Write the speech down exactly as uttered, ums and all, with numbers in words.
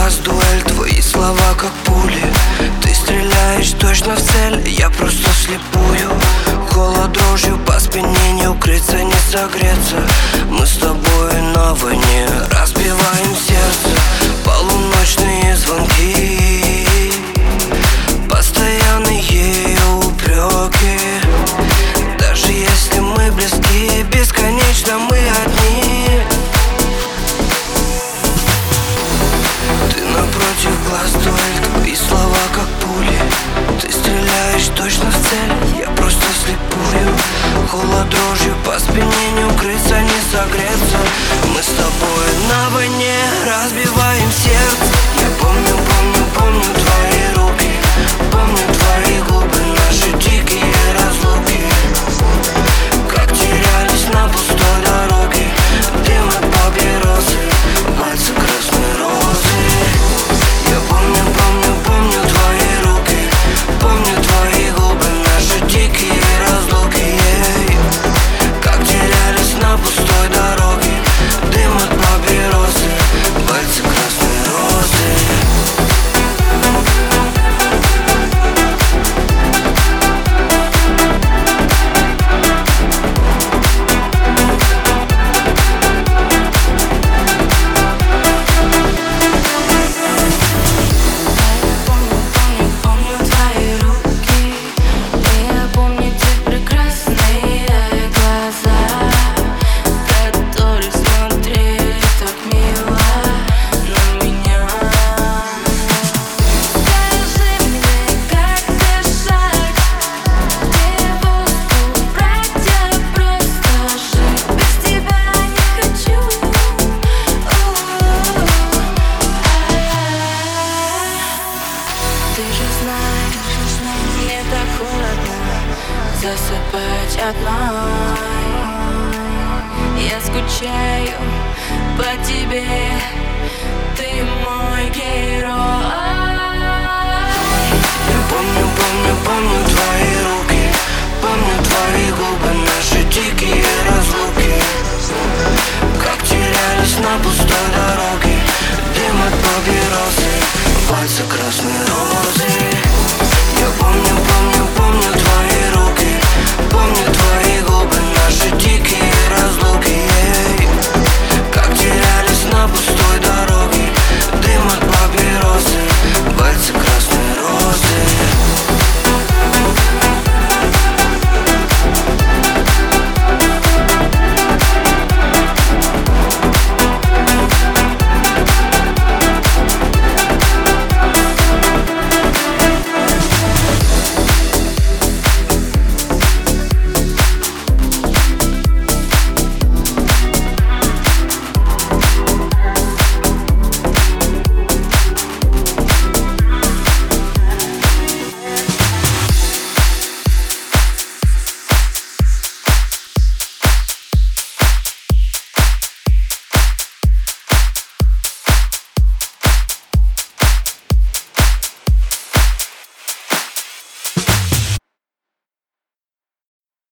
глаз дуэль, твои слова как пули. Ты стреляешь точно в цель, я просто слепую. Холод дрожью по спине, не укрыться, не согреться. Мы с тобой на войне, разбиваем сердце. Полуночные звонки, постоянные упреки. Даже если мы близки, бесконечно мы одни. Ты напротив, глаз дуэль, твои слова как пули. Ты стреляешь точно в цель, я просто слепую. Холод дрожью по спине, не укрыться, не согреться. Мы с тобой на войне, разбиваем сердце. Я помню, помню, помню твои руки, помню твои губы, наши дикие разлуки. Как терялись на пустой дороге, дым от папиросы, пальцы красной розы. Я помню, помню, помню твои руки, помню твои губы, наши дикие разлуки. Как терялись на пустой дороге, дым от папиросы, пальцы красной розы. Засыпать одной. Я скучаю по тебе, ты мой герой. Я помню, помню, помню твои руки, помню твои губы, наши дикие разлуки. Как терялись на пустой дороге, дым от папиросы, пальцы красной розы. Я помню, помню